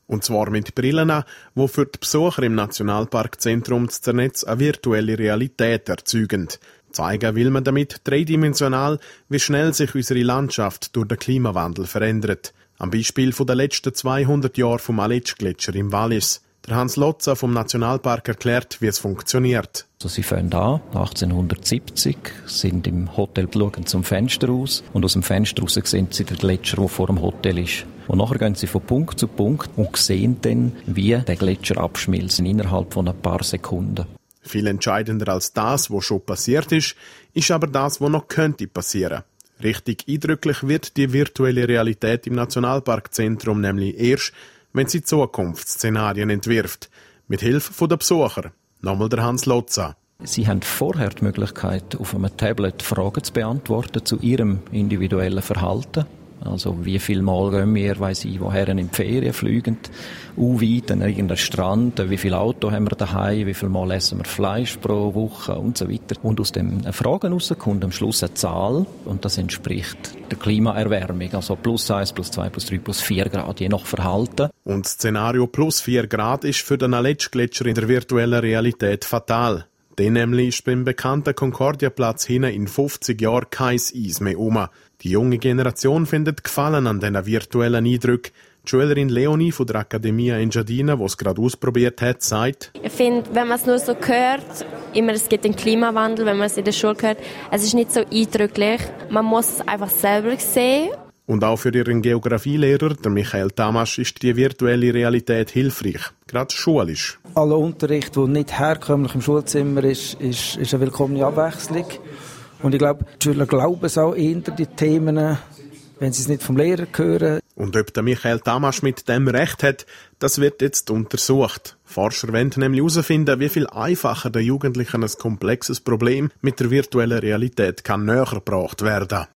Und zwar mit Brillen, die für die Besucher im Nationalparkzentrum Zernetz eine virtuelle Realität erzeugen. Zeigen will man damit dreidimensional, wie schnell sich unsere Landschaft durch den Klimawandel verändert. Am Beispiel der letzten 200 Jahre vom Aletschgletscher im Wallis. Der Hans Lotza vom Nationalpark erklärt, wie es funktioniert. Also sie fangen an, 1870, sind im Hotel, schauen zum Fenster aus und aus dem Fenster raus sehen sie den Gletscher, der vor dem Hotel ist. Und nachher gehen sie von Punkt zu Punkt und sehen dann, wie der Gletscher abschmilzt innerhalb von ein paar Sekunden. Viel entscheidender als das, was schon passiert ist aber das, was noch könnte passieren. Richtig eindrücklich wird die virtuelle Realität im Nationalparkzentrum nämlich erst, wenn sie Zukunftsszenarien entwirft. Mit Hilfe der Besucher. Nochmal der Hans Lotza. Sie haben vorher die Möglichkeit, auf einem Tablet Fragen zu beantworten zu ihrem individuellen Verhalten. Also wie viel Mal gehen wir, weiss ich, woher in die Ferien fliegen, weit an irgendeinen Strand, wie viel Auto haben wir daheim, wie viel Mal essen wir Fleisch pro Woche und so weiter. Und aus den Fragen heraus kommt am Schluss eine Zahl und das entspricht der Klimaerwärmung, also +1, +2, +3, +4 Grad, je nach Verhalten. Und das Szenario +4 Grad ist für den Aletschgletscher in der virtuellen Realität fatal. Denn nämlich ist beim bekannten Concordia-Platz hinten in 50 Jahren kein Eis mehr rum. Die junge Generation findet Gefallen an diesen virtuellen Eindrücken. Die Schülerin Leonie von der Akademie Engadina, die es gerade ausprobiert hat, sagt: Ich finde, wenn man es nur so hört, immer es gibt den Klimawandel, wenn man es in der Schule hört, es ist nicht so eindrücklich. Man muss es einfach selber sehen. Und auch für ihren Geografielehrer, der Michael Tamasch, ist die virtuelle Realität hilfreich, gerade schulisch. Aller Unterricht, der nicht herkömmlich im Schulzimmer ist eine willkommene Abwechslung. Und ich glaube, die Schüler glauben es auch eher, die Themen, wenn sie es nicht vom Lehrer hören. Und ob der Michael Tamasch mit dem Recht hat, das wird jetzt untersucht. Forscher wollen nämlich herausfinden, wie viel einfacher den Jugendlichen ein komplexes Problem mit der virtuellen Realität kann näher gebracht werden.